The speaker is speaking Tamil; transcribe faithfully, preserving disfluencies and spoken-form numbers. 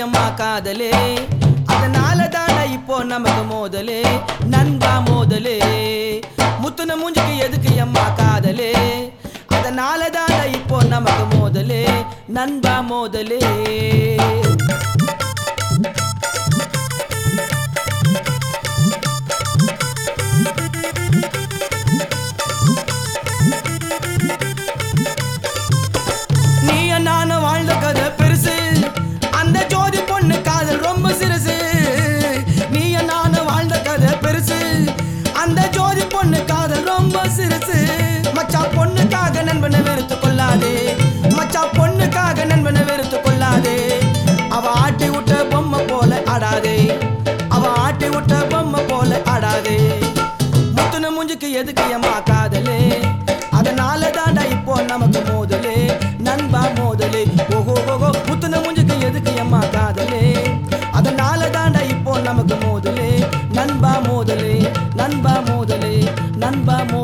அம்மா காதலே அதனால தாண்டா இப்போ நமக்கு மோதலே நண்பா மோதலே முத்துன மூஞ்சிக்கு எதுக்கு அம்மா காதலே அதனால தாண்டா இப்போ நமக்கு மோதலே நண்பா மோதலே மச்சா பொண்ணுக்காக நண்பனை வெறுத்து கொள்ளாதே மச்சா பொண்ணுக்காக நண்பனை வெறுத்து கொள்ளாதே அவ ஆட்டி விட்ட பொம்மை போல ஆடாதே அவ ஆட்டி விட்ட பொம்மை போல ஆடாதே முத்துன மூஞ்சிக்கு எதுக்கு அம்மா காதலே அதனால தாண்டா இப்போ நமக்கு மோதலே நண்பா மோதலே ஓஹோ ஓஹோ முத்துன மூஞ்சிக்கு எதுக்கு அம்மா காதலே அதனால தாண்டா இப்போ நமக்கு மோதலே நண்பா மோதலே நண்பா மோதலே நண்பா மோ